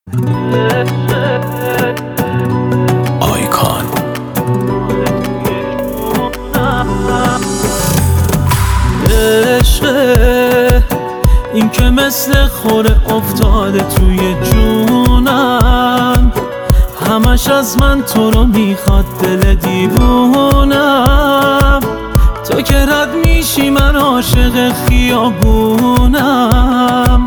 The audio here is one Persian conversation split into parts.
آیکان عشقه این که مثل خوره افتاده توی جونم، همش از من تو رو میخواد دل دیوونم. تو که رد میشی من عاشق خیابونم.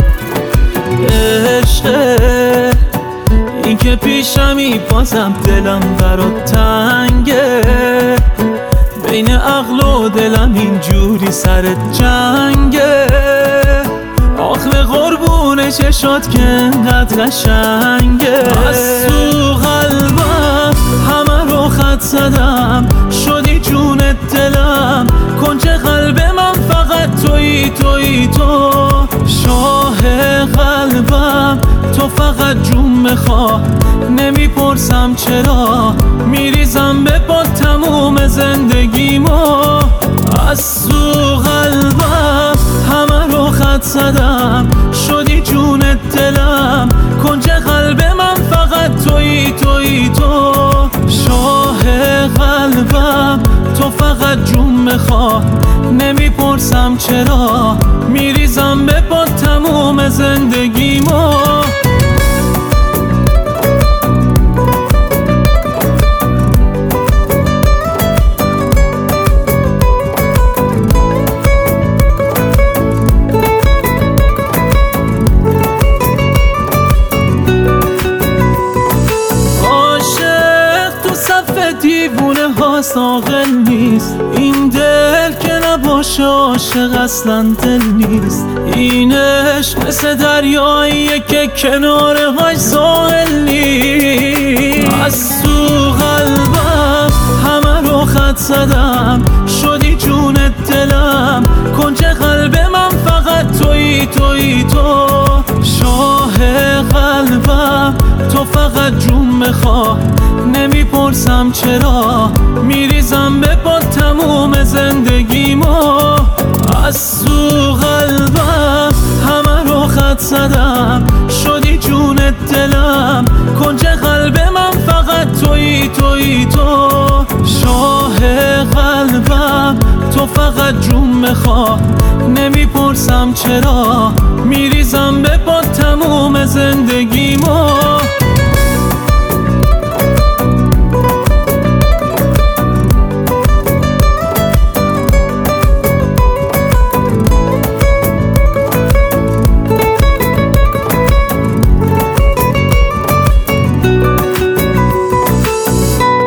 عشقه این که پیشمی بازم دلم برات تنگه، بین عقل و دلم اینجوری سر جنگه. آخر قربون چشات که انقدر قشنگه. از تو قلبم همه رو خط زدم، شدی جون دلم، کنج قلب من فقط تویی تویی تو. شاه قلبم تو فقط جون میخوا، نمیپرسم چرا، میریزم به پات تموم زندگیمو. از تو قلبم همه رو خط زدم، شدی جون دلم، کنج قلب من فقط تویی تویی تو. شاه قلبم تو فقط جون میخوا، نمیپرسم چرا، میریزم به پات تموم زندگیمو. دیوونه ها عاقل نیست، این دل که نباشه عاشق اصلا دل نیست. این عشق مثل دریاییه که کنارهاش ساحل نیست. از تو قلبم همه رو خط زدم، شدی جون دلم، کنج قلب من فقط تویی تویی تو. شاه قلبم تو فقط جون میخوا، نمیپرسم چرا، میریزم به پات تموم زندگیمو. از تو قلبم همه رو خط زدم، شدی جون دلم، کنج قلب من فقط تویی تویی تو. شاه قلبم تو فقط جون میخوا، نمیپرسم چرا، میریزم به پات تموم زندگیمو.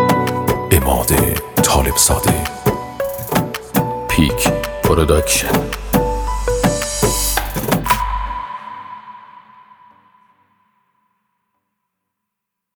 طالب زاده پیک پروداکشن.